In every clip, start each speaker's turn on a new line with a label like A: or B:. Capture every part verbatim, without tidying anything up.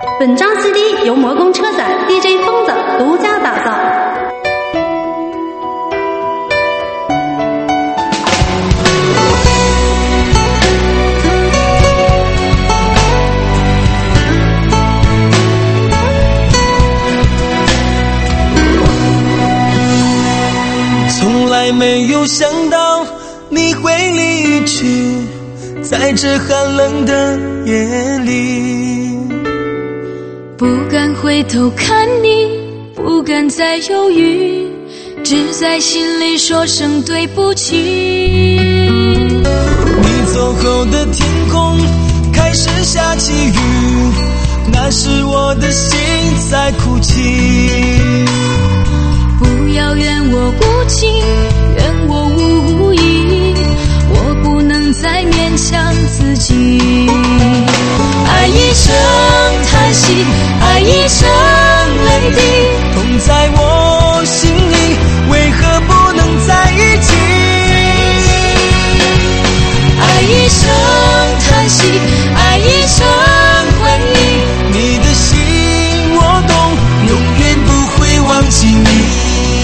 A: 本张 C D 由魔宫车载 D J 疯子独家打造。
B: 从来没有想到你会离去，在这寒冷的夜里，
C: 不敢回头看你，不敢再犹豫，只在心里说声对不起。
B: 你走后的天空开始下起雨，那是我的心在哭泣。
C: 不要怨我无情，怨我无意，我不能再勉强自己。爱一声叹息，爱一声泪滴，
B: 痛在我心里，为何不能在一起？
C: 爱一声叹息，爱一声回忆，
B: 你的心我懂，永远不会忘记你。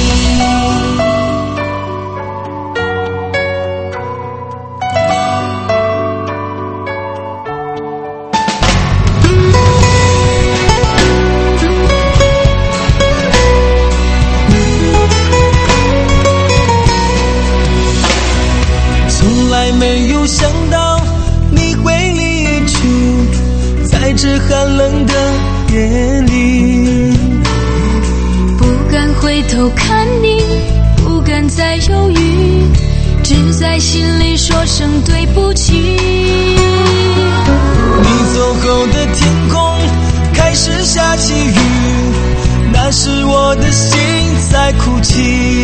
B: 没有想到你会离去，在这寒冷的夜里，
C: 不敢回头看你，不敢再犹豫，只在心里说声对不起。
B: 你走后的天空开始下起雨，那是我的心在哭泣。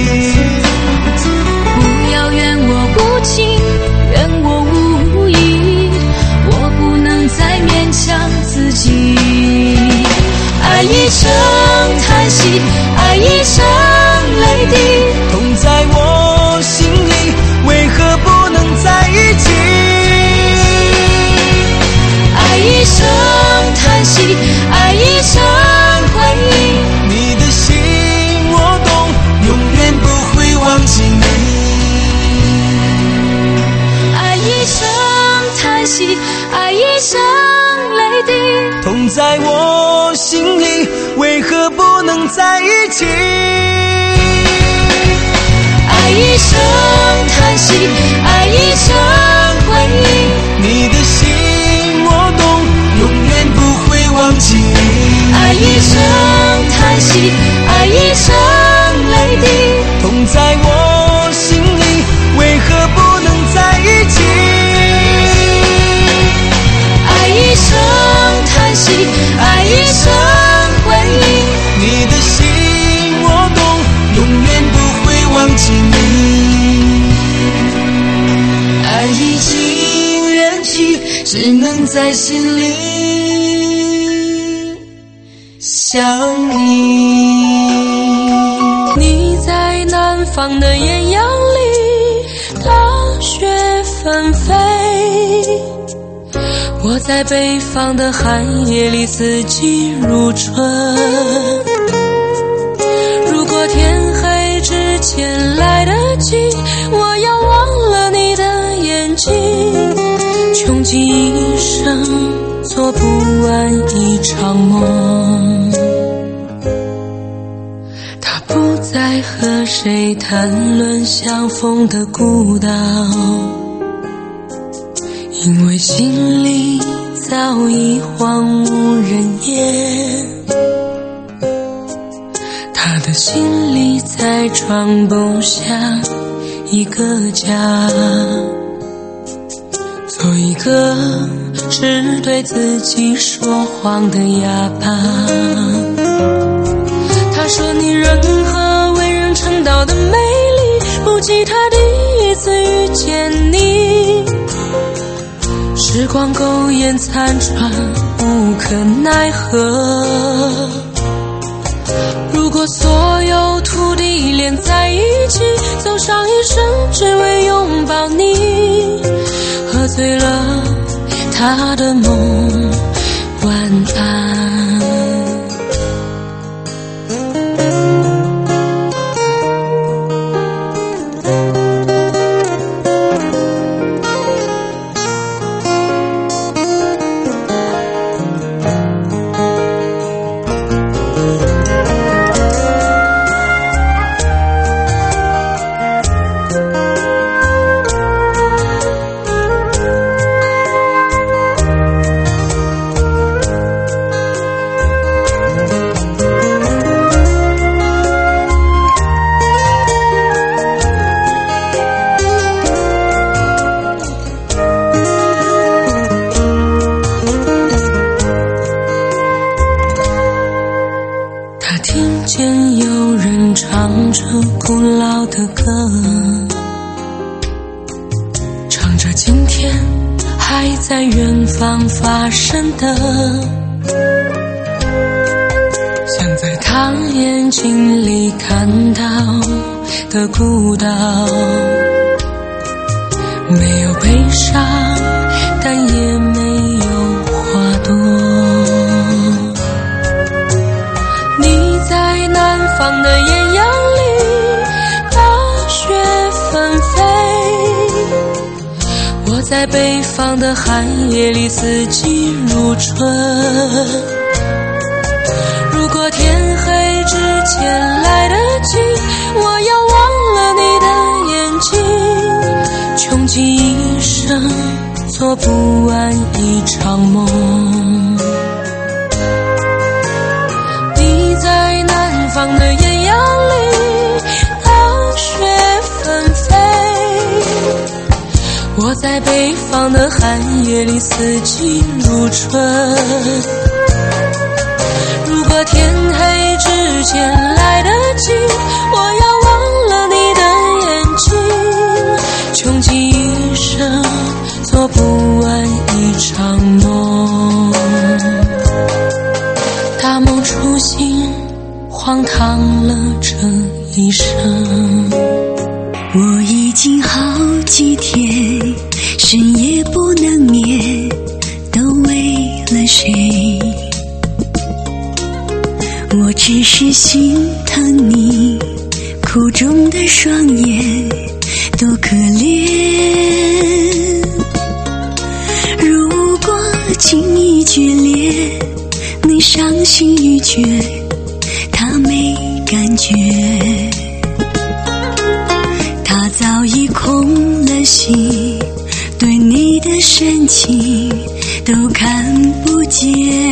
C: 不要怨我无情，怨我无意，我不能再勉强自己。爱一声叹息，爱一声泪滴，
B: 痛在我心里，为何不能在一起？
C: 爱一声叹息，爱一声回忆，
B: 你的心我懂，永远不会忘记你。
C: 一声叹息，爱一声泪滴，
B: 痛在我心里，为何不能在一起？
C: 爱一声叹息，爱一声回忆，
B: 你的心我懂，永远不会忘记你。
C: 爱一声叹息，爱一声泪滴，
B: 痛在我心里，为何不能在一起？
C: 爱一声叹息，爱一声回忆，
B: 你的心我懂，永远不会忘记你。爱已经远去，只能在心里想你。
D: 你在南方的艳阳里，大雪纷飞，我在北方的寒夜里，四季如春。如果天黑之前来得及，我要忘了你的眼睛，穷极一生做不完一场梦。他不再和谁谈论相逢的孤岛，因为心里早已荒无人烟，他的心里再装不下一个家，做一个只对自己说谎的哑巴。他说你任何为人称道的美丽，不及他第一次遇见你。时光苟延残喘，无可奈何。如果所有土地连在一起，走上一生只为拥抱你，喝醉了他的梦，晚安。 唱着古老的歌，唱着今天还在远方发生的，想在他眼睛里看到的孤岛，没有悲伤，但也没有花朵。你在南方的艳阳里，大雪纷飞，我在北方的寒夜里，四季如春。如果天黑之前来得及，我要忘了你的眼睛，穷极一生做不完一场梦。你在南方的艳阳里，大雪纷飞，我在北方的寒夜里，四季如春。如果天黑之前来得及，我要忘了你的眼睛，穷极一生做不完一场梦。大梦初醒，荒唐了这一生。
E: 我已经好几天深夜不能眠，都为了谁？我只是心疼你苦肿的双眼，多可怜。如果情谊决裂，你伤心欲绝，他没感觉，他早已空了心，对你的深情都看不见。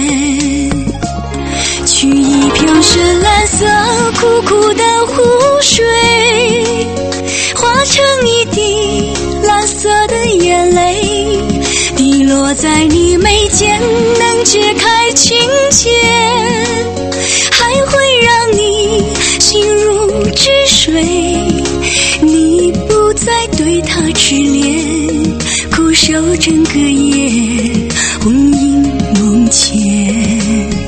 E: 取一瓢深蓝色苦苦的湖水，化成一滴蓝色的眼泪，滴落在你眉间，能解开情结，还会让你心如止水。你不再对他痴恋，苦守整个夜，魂萦梦牵。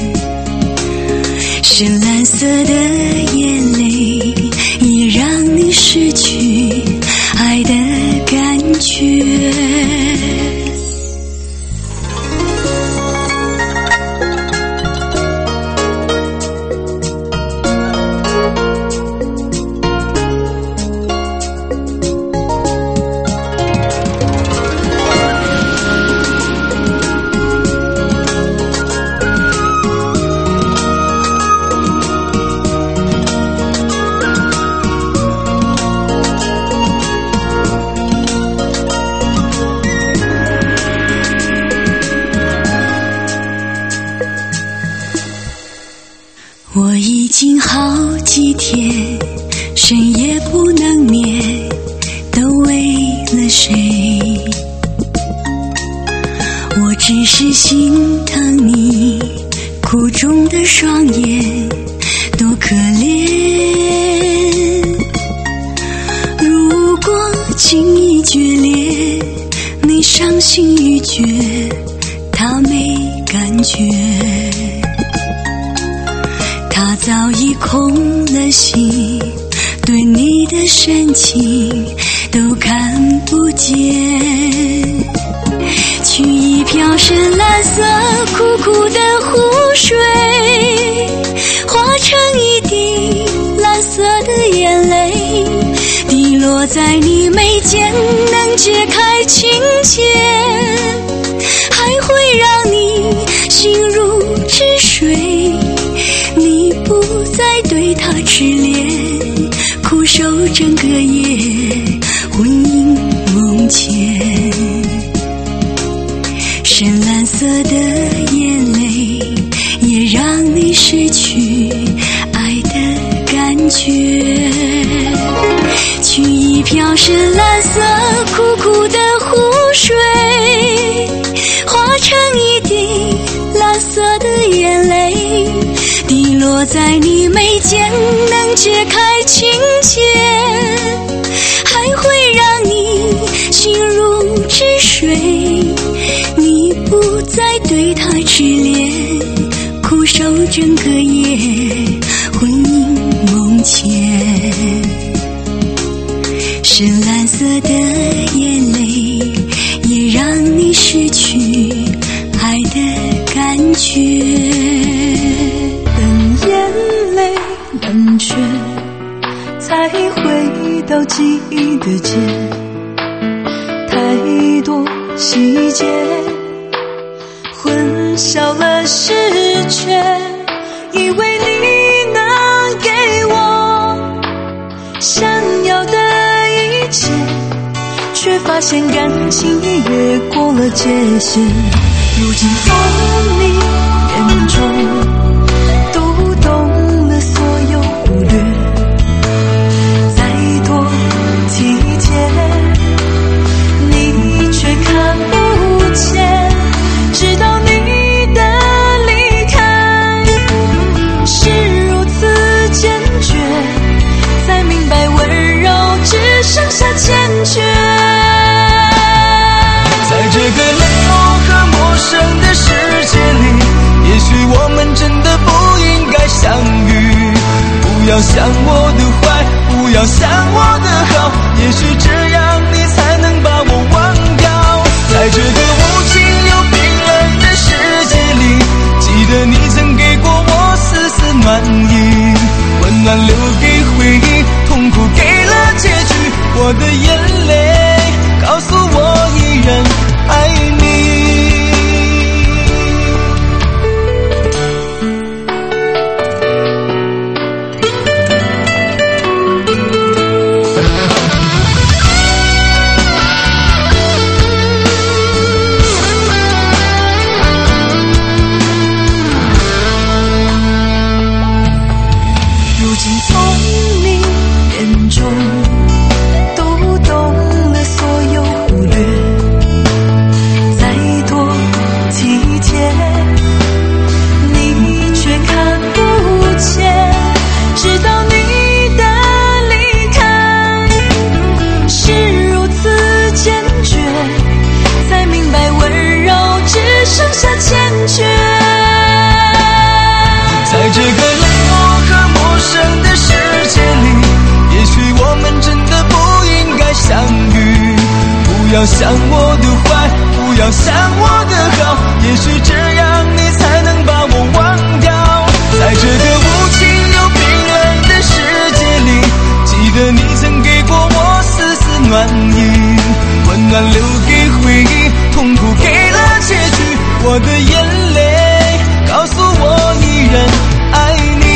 E: 深蓝色的眼泪，也让你失去爱的感觉。我已经好几天深夜不能眠，都为了谁？我只是心疼你苦肿的双眼，多可怜。如果情谊决裂，你伤心欲绝，他没感觉，他早已空了心，对你的深情都看不见。取一瓢深蓝色苦苦的湖水，化成一滴蓝色的眼泪，滴落在你眉间，能解开情结，还会让你心如止水。你不再对他痴恋，苦守整个夜，魂萦梦牵。深蓝色的眼泪，也让你失去爱的感觉。取一瓢深蓝色苦苦的湖水，化成一滴蓝色的眼泪，滴落在你眉间，能解开情整个夜魂萦梦牵，深蓝色的眼泪也让你失去爱的感觉。
B: 等眼泪冷却，才回到记忆的街，太多细节混淆了视觉，以为你能给我想要的一切，却发现感情已越过了界限。如今从你眼中读懂了所有忽略，再多体贴你却看不见，直到你的离开是如此坚决，才明白温柔只剩下坚决。在这个冷漠和陌生的世界里，也许我们真的不应该相遇。不要想我的坏，不要想我的好，也许这样你才能把我忘掉。在这个无情又冰冷的世界里，记得你曾给过我丝丝暖意，温暖留给回忆，痛苦给了结局。我的眼泪告诉我依然爱你。如今从你眼中读懂了所有忽略，再多体贴你却看不见，直到你的离开是如此坚决，才明白温柔只剩下坚决。在这个冷漠和陌生的世界里，也许我们真的不应该相遇。不要想我的坏，不要想我的好，也许这样你才能把我忘掉。在这个无情又冰冷的世界里，记得你曾给过我丝丝暖意，温暖留给回忆，痛苦给了结局。我的眼泪告诉我依然爱你。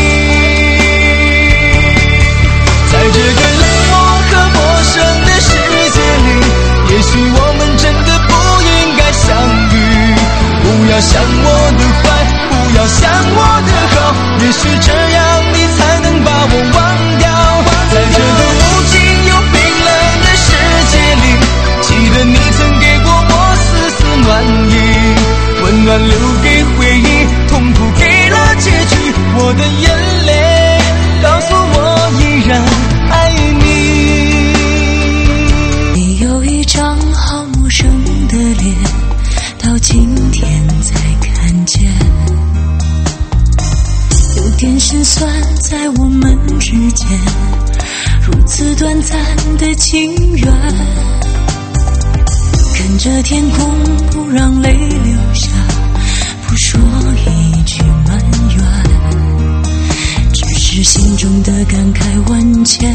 B: 在这个冷漠和陌生的世界里，也许我们真的不应该相遇。不要想我的坏，不要想我的好，也许这样你才能把我忘掉。在这个无情又冰冷的世界里，记得你曾给过我丝丝暖意，温暖留给回忆，痛苦给了结局。我的眼泪告诉我依然爱你。
E: 你有一张好陌生的脸，到今天才看见，有点心酸在我们之间，如此短暂的情缘，看着天空不让泪流下，不说一句埋怨，只是心中的感慨万千，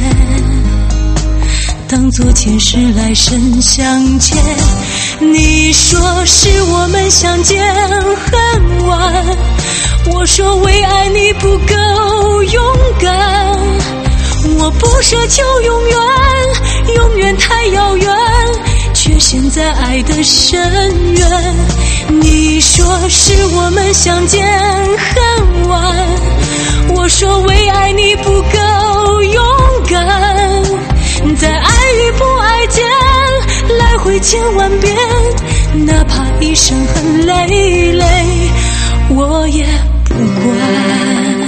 E: 当作前世来生相见。你说是我们相见很晚，我说为爱你不够勇敢，我不奢求永远，永远太遥远，却陷在爱的深渊。你说是我们相见很晚，我说为爱你不够勇敢，在爱与不爱间来回千万遍，哪怕一生很累累，我也不管。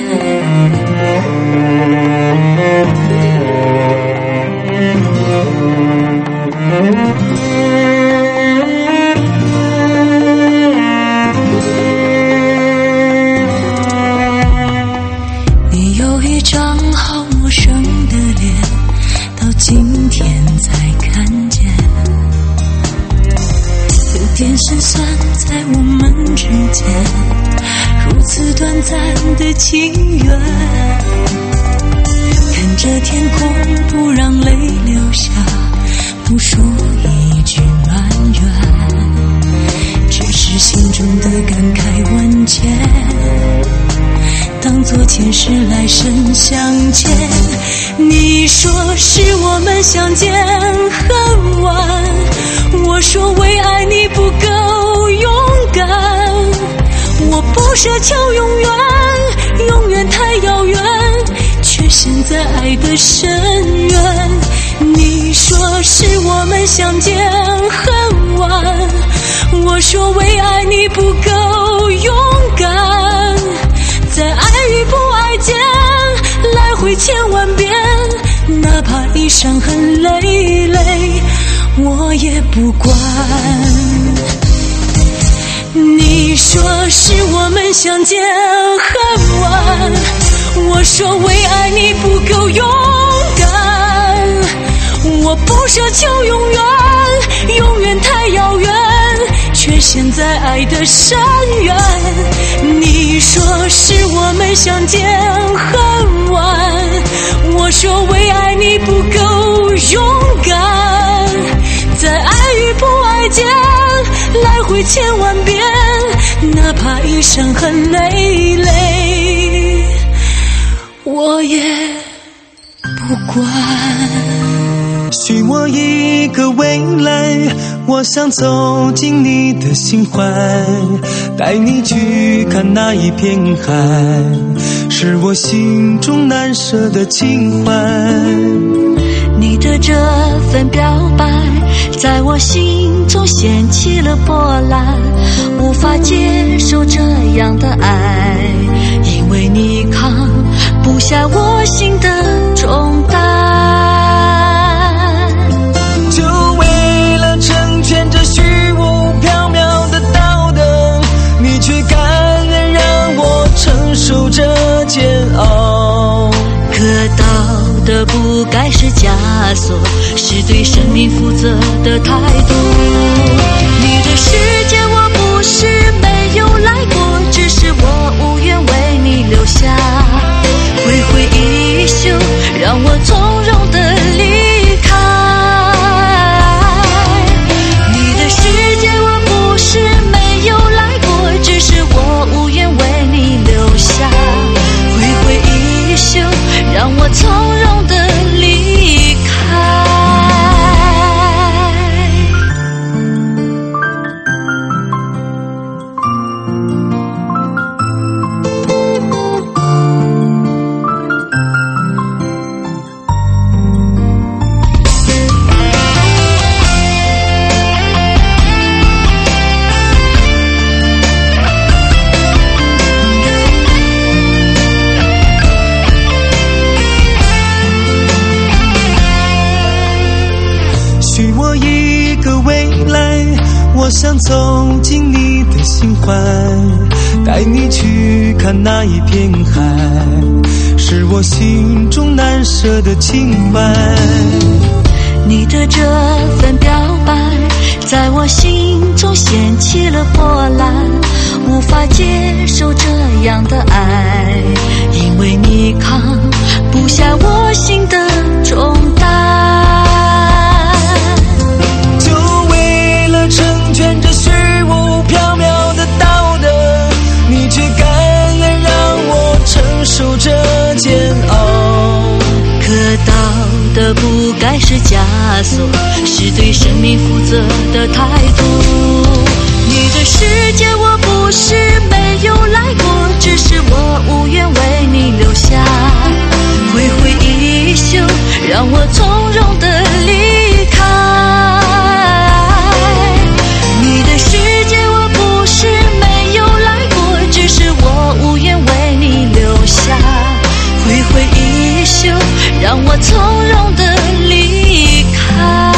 E: 的情缘，看着天空不让泪流下，不说一句埋怨，只是心中的感慨万千，当作前世来生相欠。你说是我们相见恨晚，我说为爱你不够勇敢，我不奢求永远，永远太遥远，却陷在爱的深渊。你说是我们相见恨晚，我说为爱你不够勇敢，在爱与不爱间来回千万遍，哪怕已伤痕累累我也不管。你说是我们相见恨晚，我说为爱你不够勇敢，我不奢求永远，永远太遥远，却陷在爱的深渊。你说是我们相见恨晚，我说为爱你不够勇敢，在爱与不爱间来回千万遍，哪怕已伤痕累累我也不管。
B: 许我一个未来，我想走进你的心怀，带你去看那一片海，是我心中难舍的情怀。
E: 你的这份表白在我心中掀起了波澜，无法接受这样的爱，因为你扛不下我心的重担。
B: 就为了成全这虚无缥缈的道德，你却甘愿让我承受这煎熬。
E: 可道德不该是枷锁，是对生命负责的态度。你的世界我不是没有来过，只是我无缘为你留下，挥挥衣袖让我从容地离开。你的世界我不是没有来过，只是我无缘为你留下，挥挥衣袖让我从容地离开。
B: 我想走进你的心怀，带你去看那一片海，是我心中难舍的情怀。
E: 你的这份表白在我心中掀起了波澜，无法接受这样的爱，因为你扛不下我心的重担。
B: 成全这虚无缥缈的道德，你却甘愿让我承受这煎熬。
E: 可道德不该是枷锁，是对生命负责的态度。你的世界我不是没有来过，只是我无缘为你留下，挥挥衣袖让我从容地离开。你的世界我不是没有来过，只是我无缘为你留下，挥挥衣袖让我从容地离开。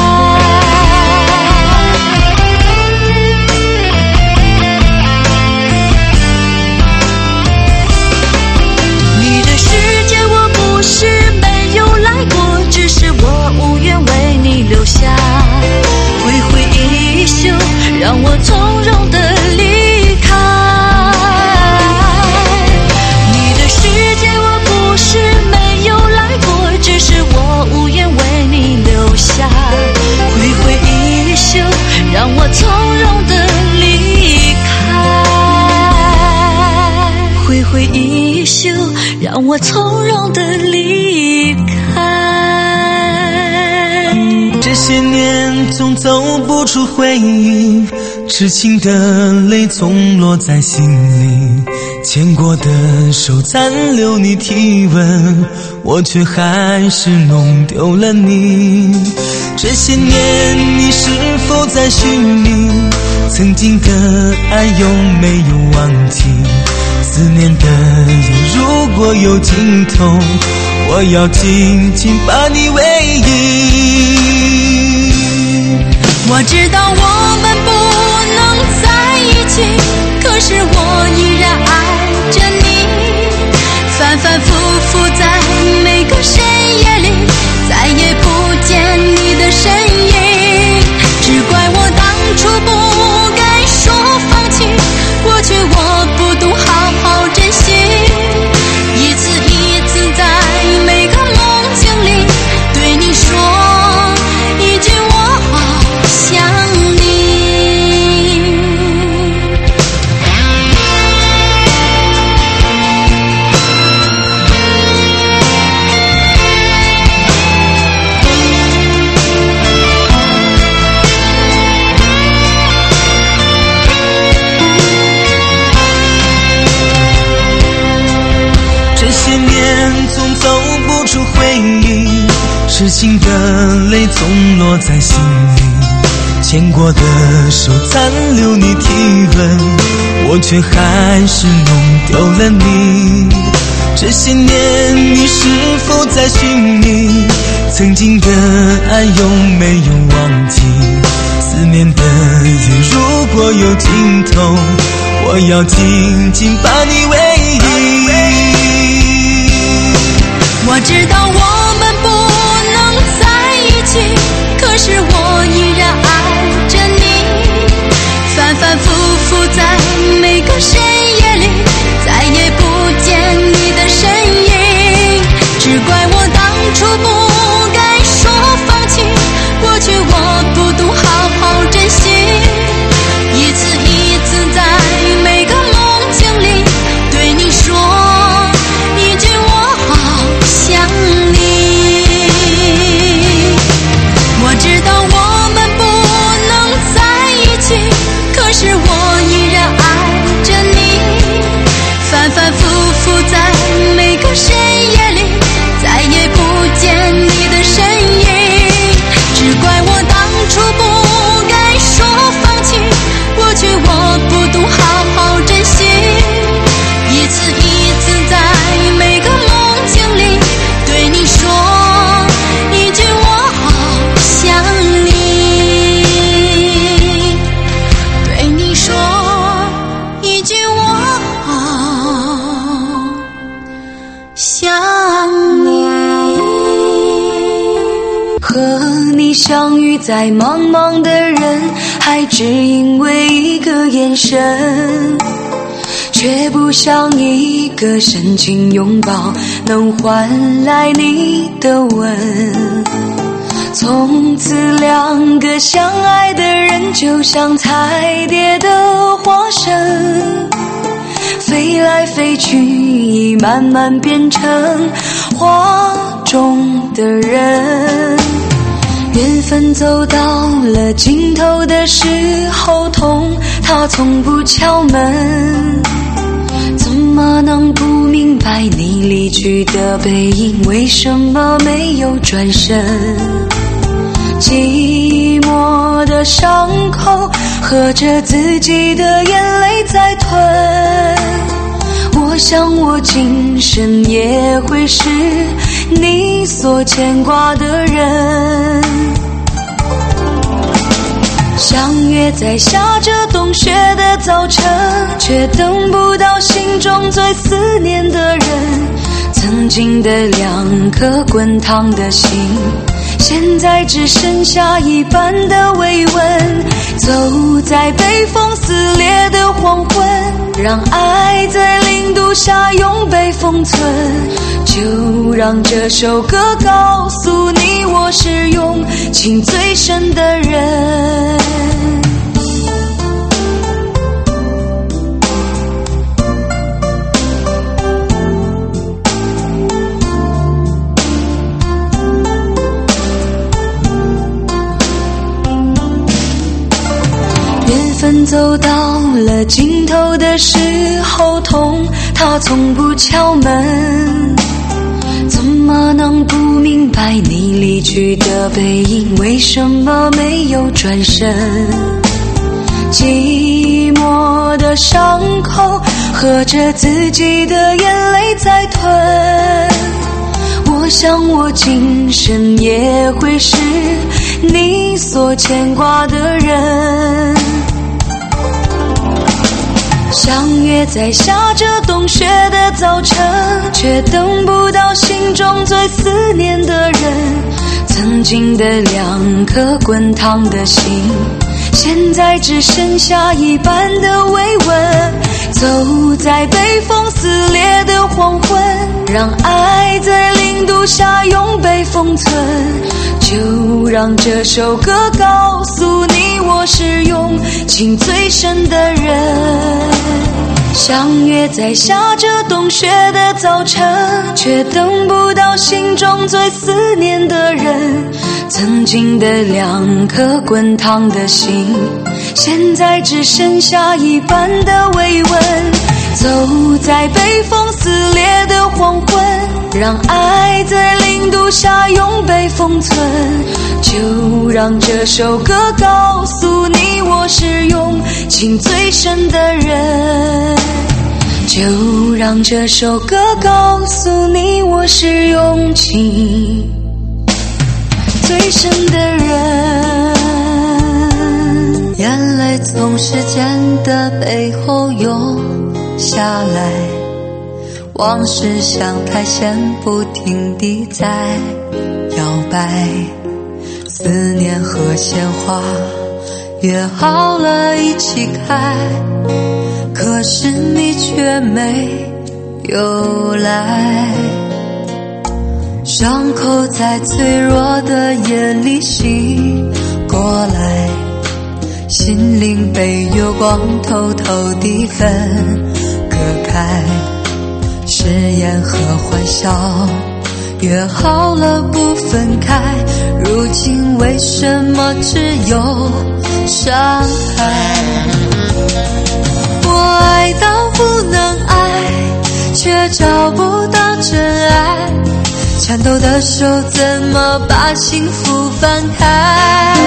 E: 挥挥衣袖，让我从容地离开。
B: 这些年总走不出回忆，痴情的泪总落在心里，牵过的手残留你体吻，我却还是弄丢了你。这些年你是否在寻觅曾经的爱，有没有忘记思念的夜如果有尽头，我要紧紧把你偎依。
E: 我知道我们不能在一起，可是我依然爱着你，反反复复在每个深夜里，再也不见你的身影。只怪我当初不该说放弃，过去我不懂好好珍惜，一次一次在每个梦境里对你说一句我想你。
B: 这些年总走不出回忆，痴情的泪总落在心里，牵过的手残留你体吻，我却还是弄丢了你。这些年你是否在寻觅曾经的爱，有没有忘记思念的夜如果有尽头，我要紧紧把你偎依。
E: 我知道我们不能在一起，可是我依然爱着你，反反复复在每个深夜里，再也不见你的身影。只怪我当初不该说放弃，过去我不懂好好珍惜，一次一次在每个梦境里对你说一句我想你。我知道我们不能在一起，可是我依然爱着你，反反复复在每个深夜里，再也不见你的身影。只怪我当初不该说放弃，过去我不懂好好珍惜，一次一次在每个梦境里对你说一句我想你，对你说一句我想你。和你相遇在茫茫的人海，只因为一个眼神，却不像一个深情拥抱能换来你的吻。从此两个相爱的人就像彩蝶的化身，飞来飞去已慢慢变成画中的人。缘分走到了尽头的时候，痛它从不敲门，怎么能不明白你离去的背影，为什么没有转身？寂寞的伤口喝着自己的眼泪在吞，我想我今生也会是你所牵挂的人。相约在下着冬雪的早晨，却等不到心中最思念的人。曾经的两颗滚烫的心，现在只剩下一半的慰问。走在被风撕裂的黄昏，让爱在零度下永被封存。就让这首歌告诉你，我是用情最深的人。 当走到了尽头的时候，痛它从不敲门，怎么能不明白你离去的背影，为什么没有转身？寂寞的伤口喝着自己的眼泪在吞，我想我今生也会是你所牵挂的人。相约在下着冬雪的早晨，却等不到心中最思念的人。曾经的两颗滚烫的心，现在只剩下一半的慰问。走在被风撕裂的黄昏，让爱在零度下永被封存。就让这首歌告诉你，我是用情最深的人。相约在下着冬雪的早晨，却等不到心中最思念的人。曾经的两颗滚烫的心，现在只剩下一半的慰问。走在被风撕裂的黄昏，让爱在零度下永被封存。就让这首歌告诉你，我是用情最深的人。就让这首歌告诉你，我是用情最深的人。
C: 眼泪从时间的背后涌下来，往事像苔藓不停地在摇摆，思念和鲜花约好了一起开，可是你却没有来。伤口在脆弱的夜里醒过来，心灵被月光偷偷地分割开，誓言和欢笑约好了不分开，如今为什么只有伤害？我爱到不能爱，却找不到真爱，颤抖的手怎么把幸福翻开？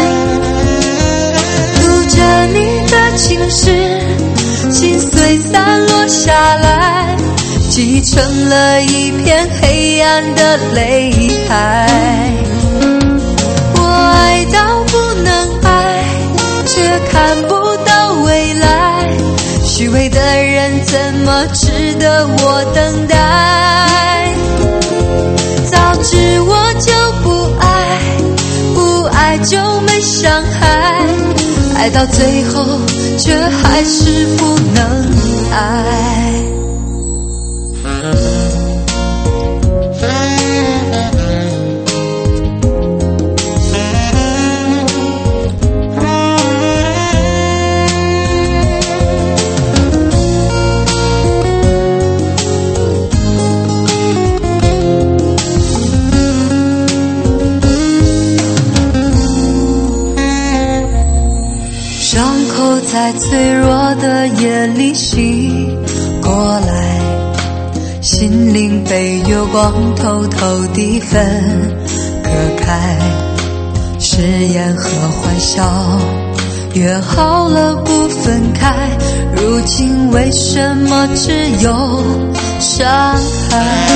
C: 读着你的情诗，心碎散落下来，积成了一片黑暗的泪海。我爱到不能爱，却看不到未来，虚伪的人怎么值得我等待？早知我就不爱，不爱就没伤害，爱到最后却还是不能爱。在脆弱的夜里醒过来，心灵被月光偷偷地分割开，誓言和欢笑约好了不分开，如今为什么只有伤害？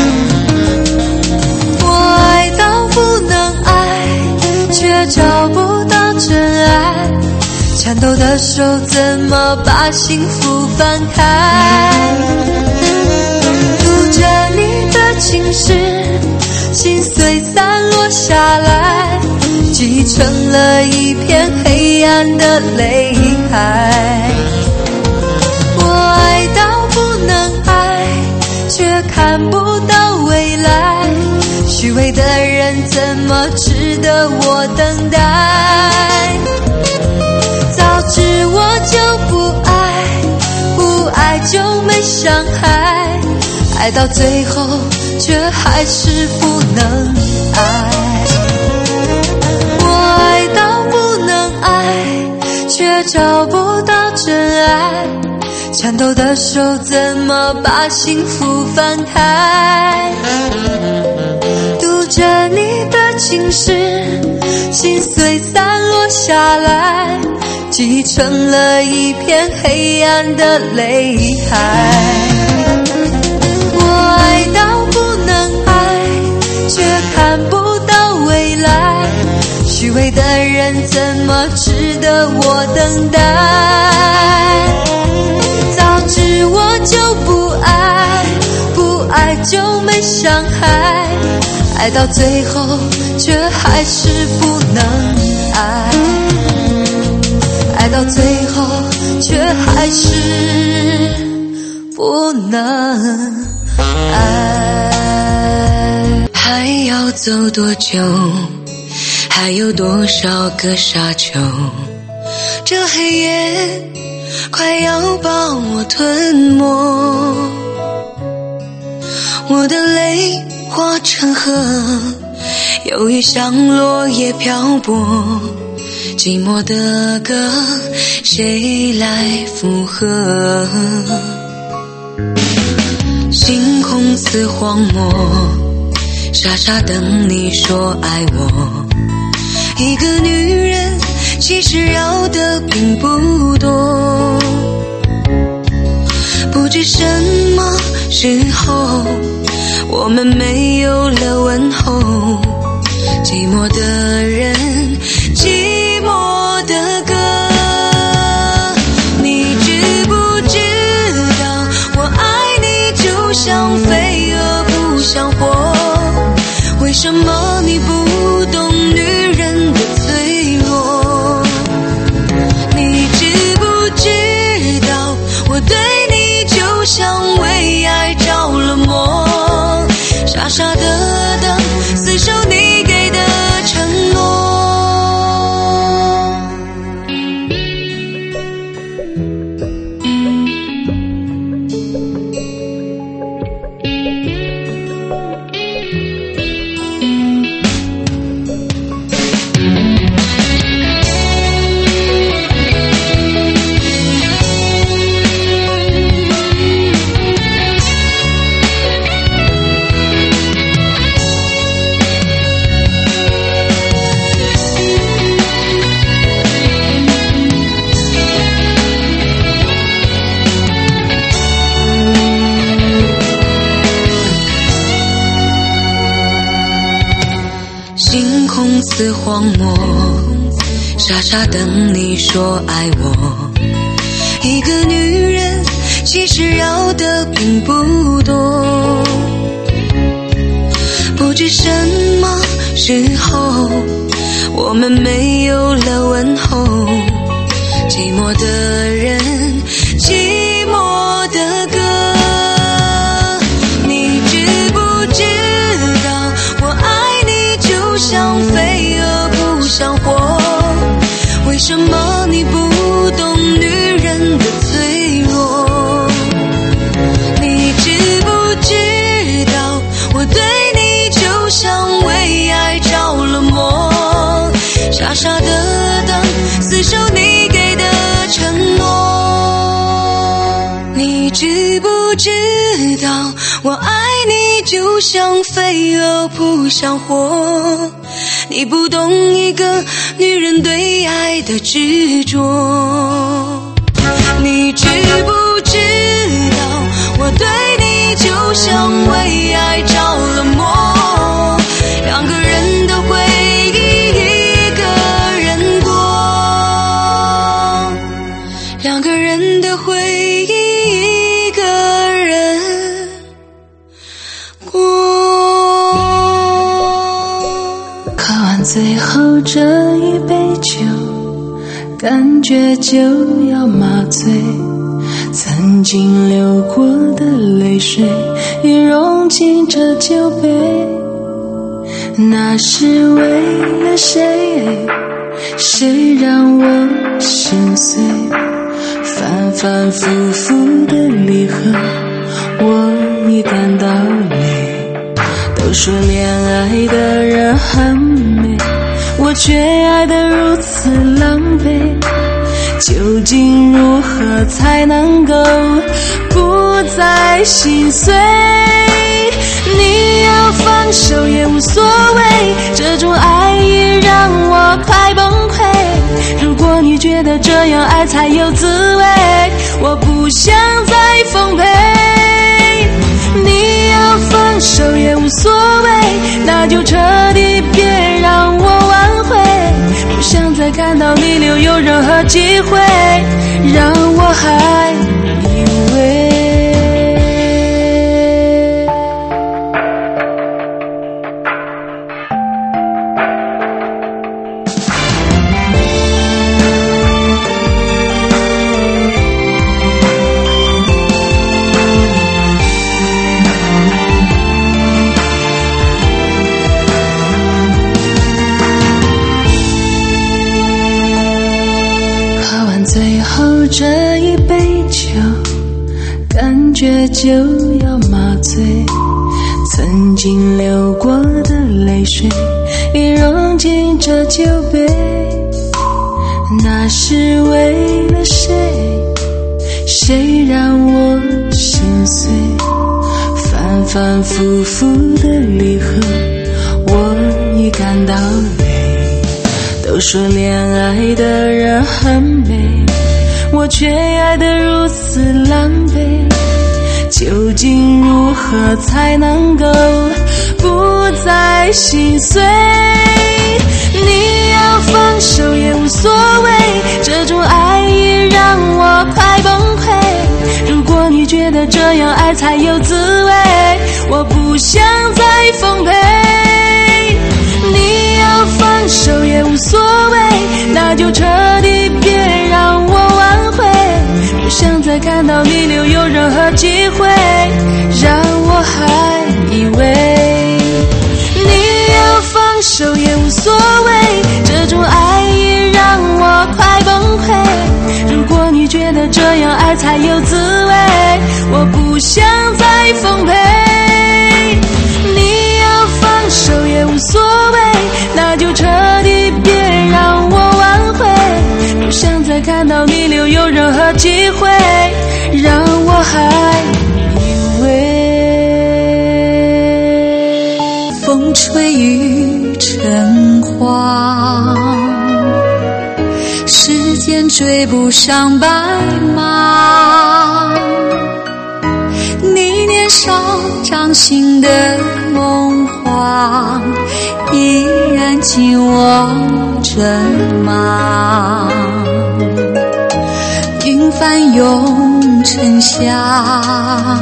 C: 我爱到不能爱，却找不到真爱，颤抖的手怎么把幸福翻开？读着你的情诗，心碎散落下来，积成了一片黑暗的泪海。我爱到不能爱，却看不到未来，虚伪的人怎么值得我等待？早知我就不爱，不爱就没伤害，爱到最后却还是不能爱。我爱到不能爱，
D: 却找不到真爱，颤抖的手怎么把幸福翻开？读着你的情诗，心碎散落下来，积成了一片黑暗的泪海。我爱到不能爱，却看不到未来，虚伪的人怎么值得我等待？早知我就不爱，不爱就没伤害，爱到最后却还是不能爱，爱到最后却还是不能爱。
C: 还要走多久？还有多少个沙丘？这黑夜快要把我吞没，我的泪化成河，忧郁像落叶漂泊，寂寞的歌谁来附和？星空似荒漠，傻傻等你说爱我。一个女人其实要的并不多，不知什么时候我们没有了问候，寂寞的人，寂寞的歌。你知不知道我爱你就像飞蛾不像火，为什么你不懂女人的脆弱？你知不知道我对你就像为爱着了魔，傻傻的等厮守你给的承诺。星空似荒漠，傻傻等你说爱我。一个女人其实要的并不多，不知什么时候我们没有了问候，寂寞的人，寂寞的歌。你知不知道我爱你就像飞蛾不像火，为什么你不懂女人的脆弱？你知不知道我对你就像为爱着了魔，傻傻的等厮守你给的承诺。你知不知道我爱你就像飞蛾扑向火，你不懂一个女人对爱的执着。你知不知道我对你就像为爱着了魔，两个人的回忆一个人过，两个人的回忆一个人过。
B: 喝完最后这一杯酒，感觉就要麻醉，曾经流过的泪水已融进这酒杯。那是为了谁，谁让我心碎，反反复复的离合我已感到累。都说恋爱的人很美，我却爱得如此狼狈， 究竟如何才能够不再心碎？你要放手也无所谓，这种爱已让我快崩溃。如果你觉得这样爱才有滋味，我不想再奉陪。你要放手也无所谓，那就彻底别让我挽回。不想再看到你留有任何机会，让我还以为这一杯酒，感觉就要麻醉。曾经流过的泪水，已融进这酒杯。那是为了谁？谁让我心碎？反反复复的离合，我已感到累。都说恋爱的人很美，我却爱得如此狼狈，究竟如何才能够不再心碎？你要放手也无所谓，这种爱已让我快崩溃。如果你觉得这样爱才有滋味，我不想再奉陪。你要放手也无所谓，那就彻底别让我挽回。不想再看到你留有任何机会，让我还以为。你要放手也无所谓，这种爱已让我快崩溃。如果你觉得这样爱才有滋味，我不想再奉陪。你要放手也无所谓，那就彻底别让我挽回。不想再看到你留有任何机会，让我还以为。
E: 风吹雨成荒，时间追不上白马。你年少掌心的梦话，依然紧握着吗？云帆涌成夏，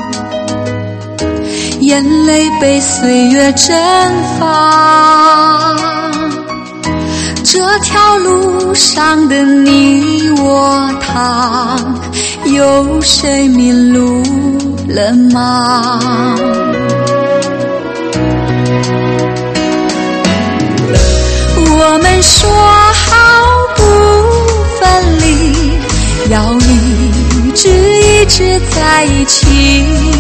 E: 眼泪被岁月蒸发。这条路上的你我他，有谁迷路了吗？我们说好不分离，要一直一直在一起。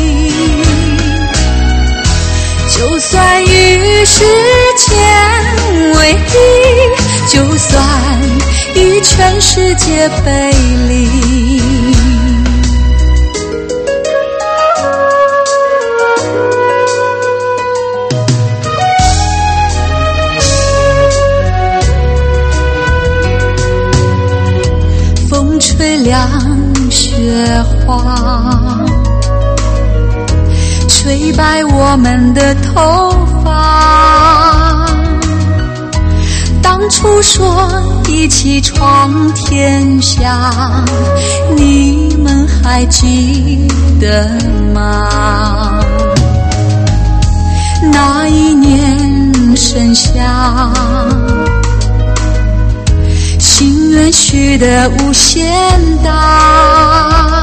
E: 就算与时间为敌，就算与全世界背离。风吹凉雪花，吹白我们的头发。当初说一起闯天下，你们还记得吗？那一年盛夏，心愿许得无限大。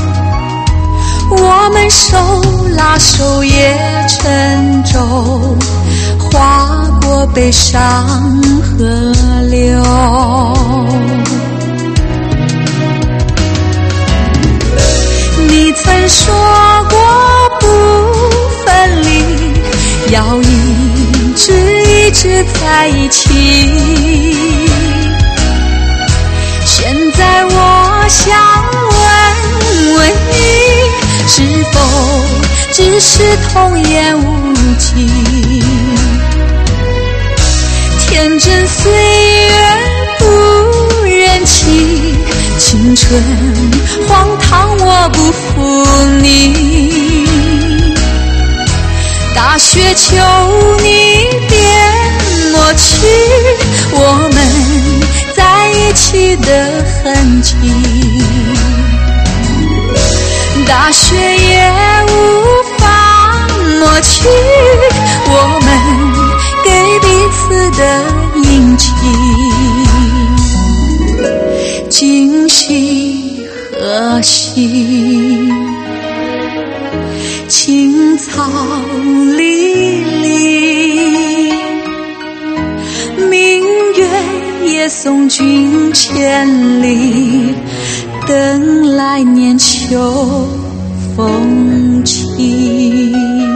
E: 我们手拉手也沉舟，划过悲伤河流。你曾说过不分离，要一直一直在一起。现在想问问你，是否只是童言无忌？天真岁月不忍欺，青春荒唐我不负你。大雪求你别抹去我们在一起的痕迹，大雪也无法抹去我们给彼此的印记。今夕何夕，青草离离，明月也送君千里，等来年秋风起。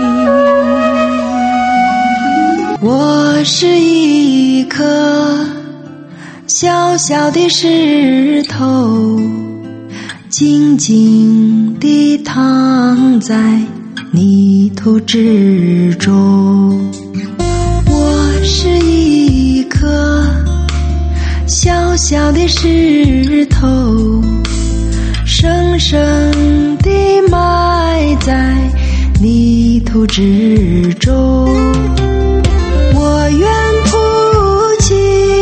B: 我是一颗小小的石头，静静地躺在泥土之中。我是一颗小小的石头，深深地埋在泥土之中。我愿铺起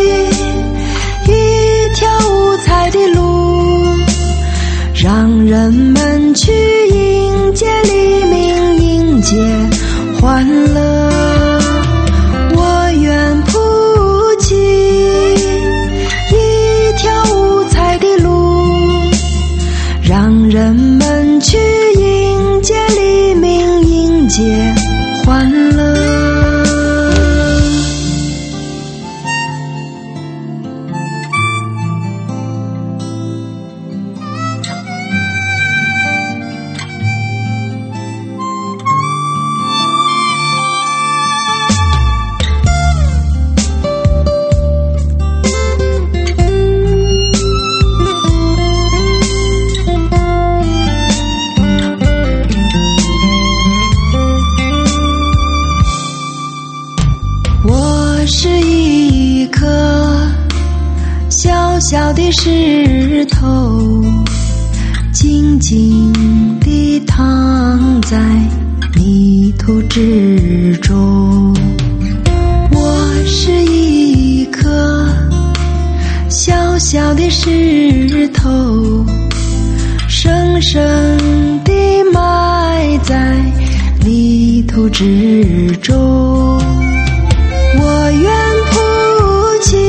B: 一条五彩的路，让人们去迎接黎明，迎接欢乐。我愿铺起一条五彩的路，让人们去迎接黎明，迎接欢乐。小的石头，静静地躺在泥土之中。我是一颗小小的石头，深深地埋在泥土之中。我愿铺起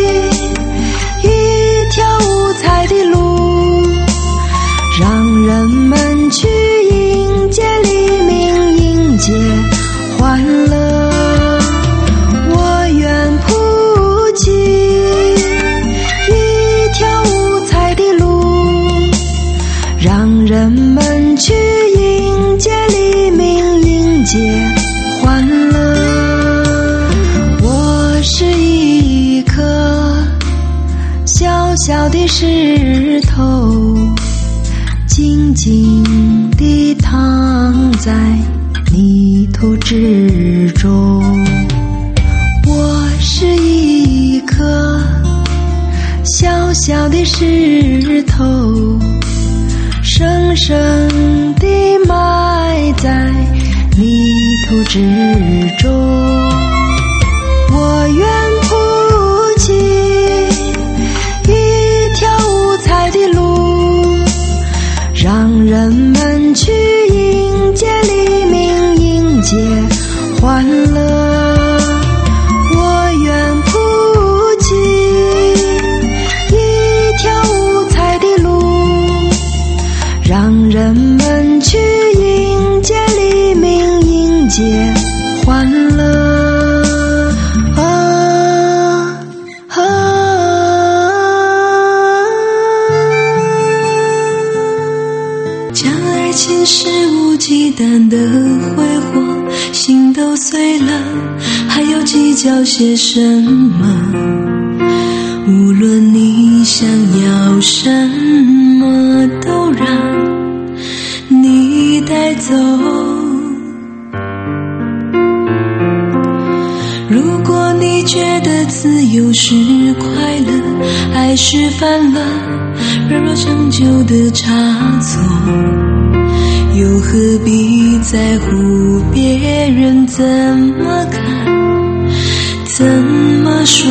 B: 的路，让人们去迎接黎明，迎接欢乐。我愿铺起一条五彩的路，让人们去迎接黎明，迎接欢乐。我是一颗小小的石头，静静地躺在泥土之中。我是一颗小小的石头，深深地埋在泥土之中。我愿铺起的路，让人们去迎接黎明，迎接欢乐。我愿铺起一条五彩的路，让人们去迎接黎明，迎接欢乐。
C: 是无忌惮的挥霍，心都碎了，还要计较些什么？无论你想要什么。
E: 么都让你带走。如果你觉得自由是快乐，爱是犯了软弱长久的差错，又何必在乎别人怎么看怎么说？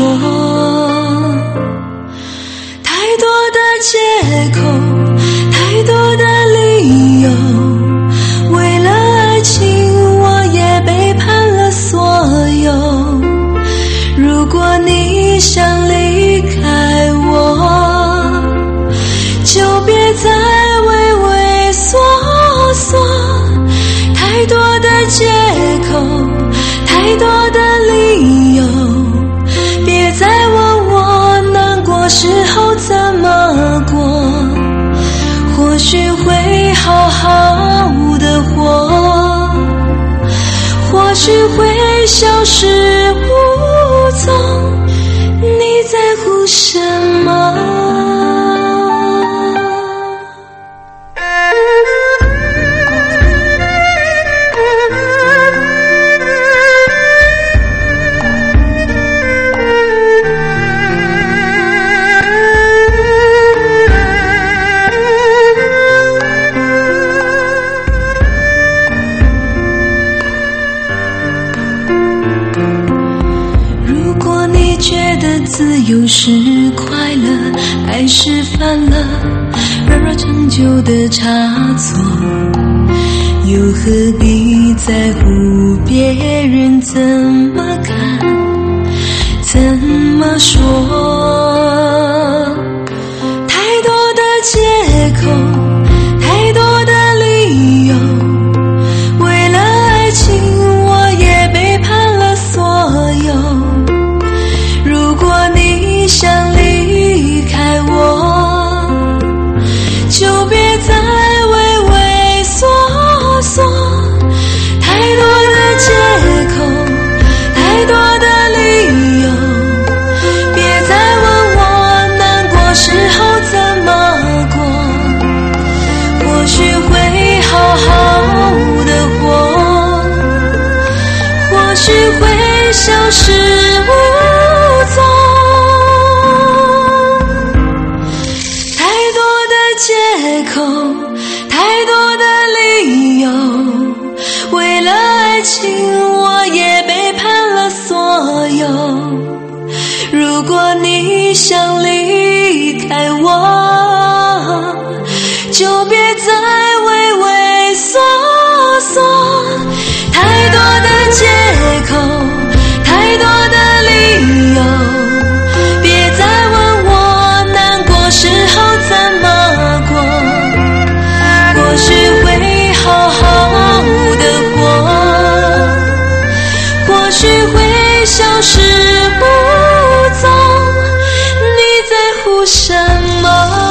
E: 太多的借口，太多的理由，为了爱情我也背叛了所有。如果你想离开我，就别再畏畏缩缩。太多的借口，太多的理由，别再问我难过时候怎么过。或许会好好的活，或许会消失无踪，你在乎什么？自由是快乐，爱是犯了软弱长久的差错，又何必在乎别人怎么看怎么说？太多的借口，太多的理由，为了爱情我也背叛了所有。如果你想离开我，就别再畏畏缩缩。太多的借口，太多的理由，别再问我难过时候怎么过。或许会好好的活，或许会消失无踪。太多的借口，太多的理由，为了爱情我也背叛了所有。如果你想离开我，就别再畏畏缩缩。太多的借口，太多的理由，别再问我难过时候怎么过。或许会好好的活，或许会消失无踪，你在乎什么？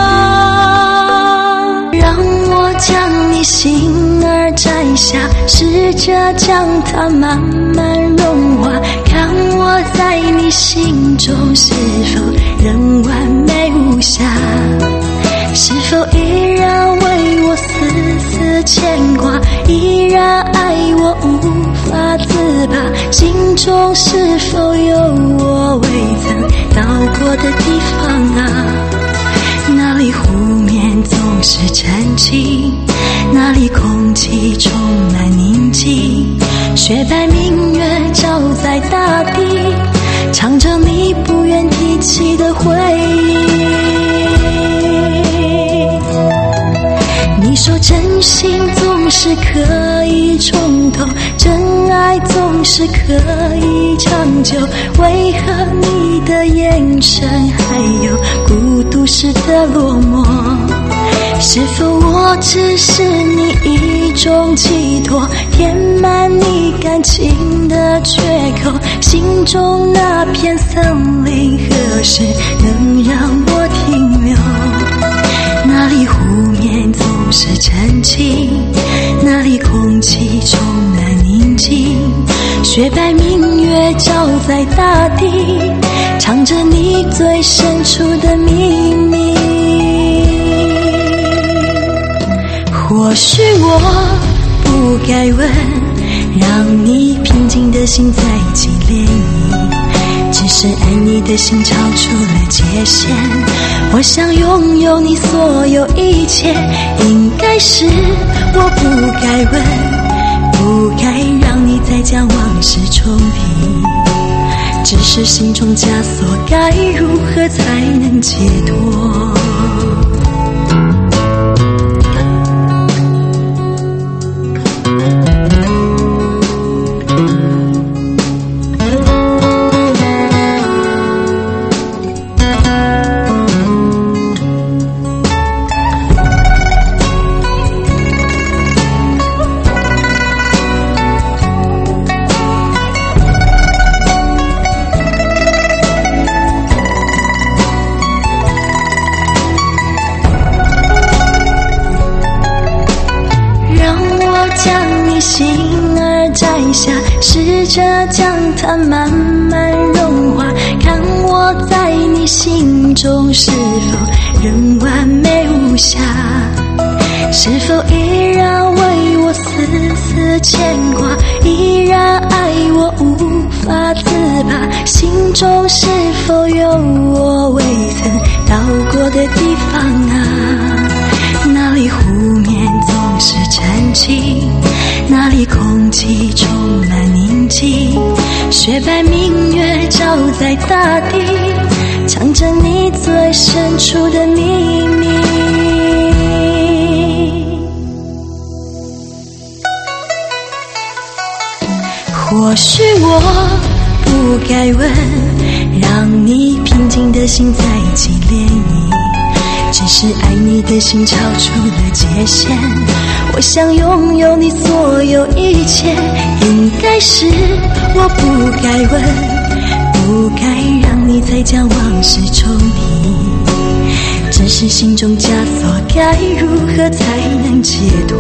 E: 让我将你心儿摘下，试着将它慢慢融化，看我在你心中是否仍完美无瑕，是否依然为我丝丝牵挂，依然爱我无法自拔，心中是否有我未曾到过的地方啊？那里湖面总是澄清，那里空气充满宁静，雪白明月照在大地，唱着你不愿提起的回忆。你说真心总是可以冲动，真爱总是可以长久，为何你的眼神还有孤独时的落寞？是否我只是你一种寄托，填满你感情的缺口？心中那片森林何时能让我停留？那里湖面总是澄清，那里空气充满宁静，雪白明月照在大地，唱着你最深处的秘密。 或许我不该问，让你平静的心再起涟漪，只是爱你的心超出了界限。我想拥有你所有一切，应该是我不该问，不该让你再将往事重提，只是心中枷锁该如何才能解脱。 心儿摘下，试着将它慢慢融化，看我在你心中是否仍完美无瑕，是否依然为我丝丝牵挂，依然爱我无法自拔，心中是否有我未曾到过的地方啊？那里湖面总是沉寂，那里空气充满宁静，雪白明月照在大地，藏着你最深处的秘密。或许我不该问，让你平静的心再起涟漪，只是爱你的心超出了界限。我想拥有你所有一切，应该是我不该问，不该让你再将往事重提，只是心中枷锁该如何才能解脱。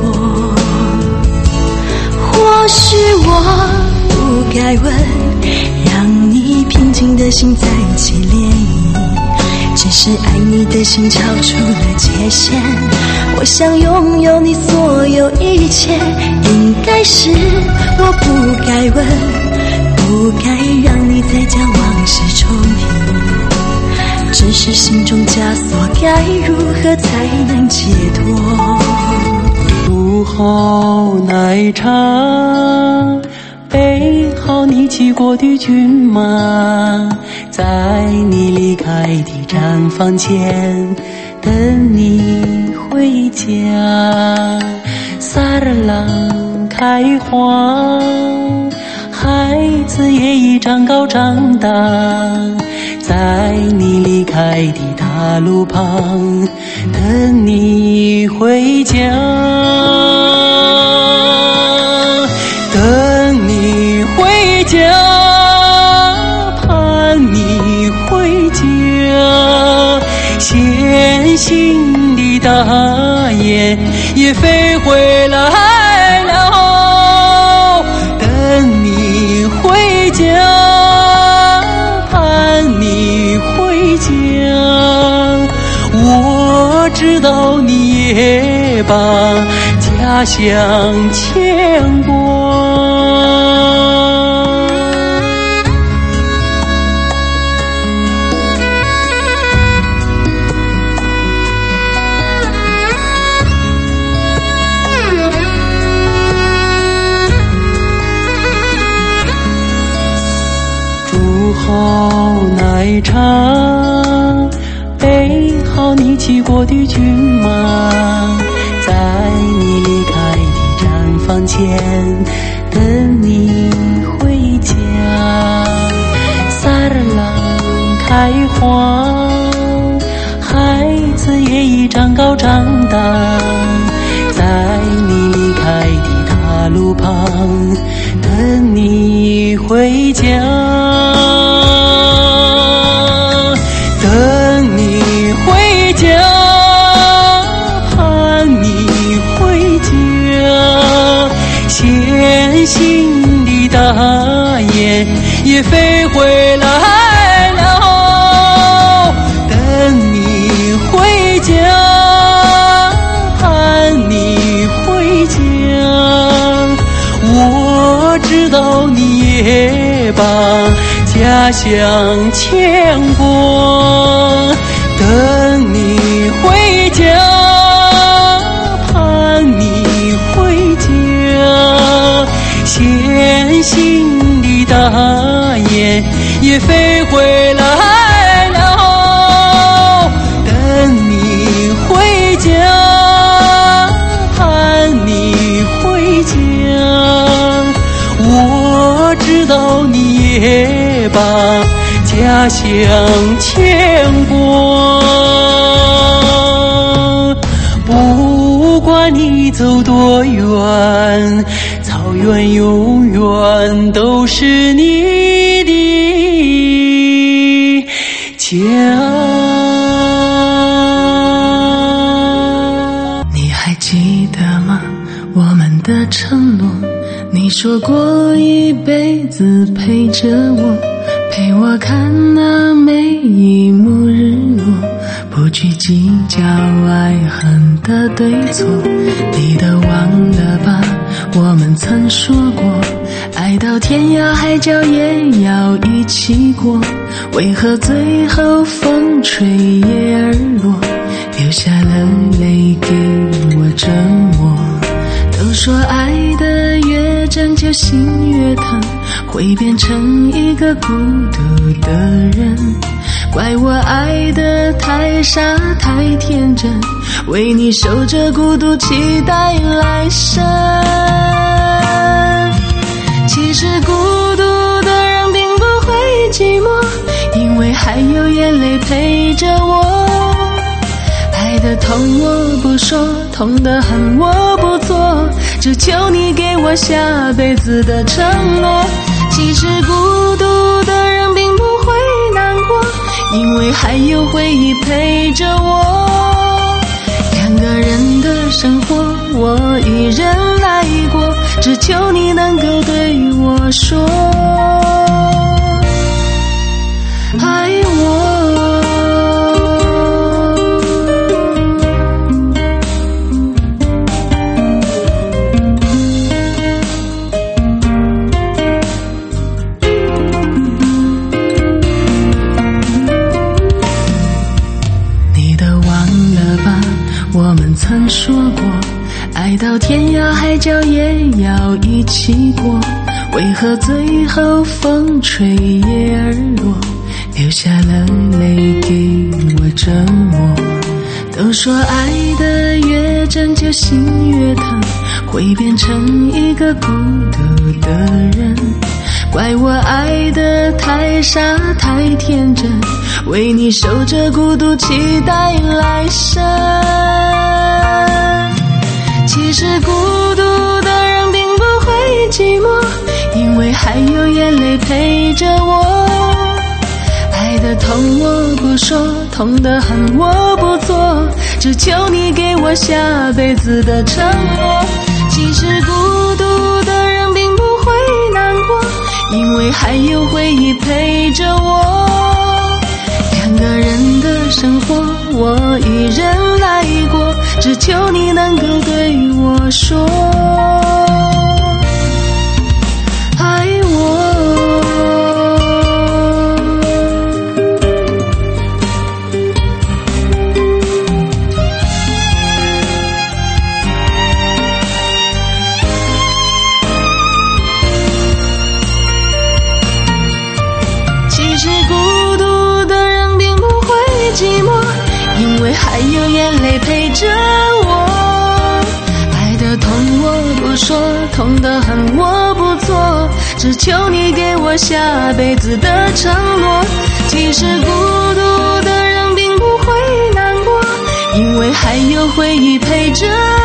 E: 或许我不该问，让你平静的心再起涟漪，只是爱你的心超出了界限。我想拥有你所有一切，应该是我不该问，不该让你再将往事重提，只是心中枷锁该如何才能解脱。
B: 午后那场背好你骑过的骏马，在你离开的毡房前等你回家。萨日朗开花，孩子也已长高长大，在你离开的大路旁等你回家。等你回家，盼你回家，线性的大雁也飞回来了。等你回家，盼你回家，我知道你也把家乡牵挂。午后那场背好你骑过的骏马，在你离开的毡房前等你回家。萨日朗开花，孩子也已长高长大，在你离开的大路旁等你回家。等你回家，盼你回家，线性的大雁也飞回来了。等你回家，盼你把家乡牵过，等你回家，盼你回家，先行的大雁也飞回来了，等你回家，盼你回家，我知道你也把家乡牵过，不管你走多远，草原永远都是你的家。
D: 你还记得吗？我们的承诺，你说过一辈子陪着我，陪我看那每一幕日落，不去计较爱恨的对错。你都忘了吧，我们曾说过，爱到天涯海角也要一起过，为何最后风吹叶儿落，流下了泪给我折磨。都说爱的越真就心越疼，会变成一个孤独的人，怪我爱的太傻太天真，为你守着孤独期待来生。其实孤独的人并不会寂寞，因为还有眼泪陪着我，爱的痛我不说，痛得很我不做，只求你给我下辈子的承诺。其实孤独的人并不会难过，因为还有回忆陪着我，两个人的生活我一人来过，只求你能够对我说爱我。我们曾说过，爱到天涯海角也要一起过，为何最后风吹叶儿落，流下了泪给我折磨。都说爱的越真就心越疼，会变成一个孤独的人，怪我爱的太傻太天真，为你守着孤独期待来生。其实孤独的人并不会寂寞，因为还有眼泪陪着我，爱的痛我不说，痛得很我不做，只求你给我下辈子的承诺。其实孤独的人并不会难过，因为还有回忆陪着我，两个人的生活我一人来过，只求你能够对我说爱我。其实孤独的人并不会寂寞，因为还有眼泪陪着我，爱的痛我不说，痛得很我不做，只求你给我下辈子的承诺。其实孤独的人并不会难过，因为还有回忆陪着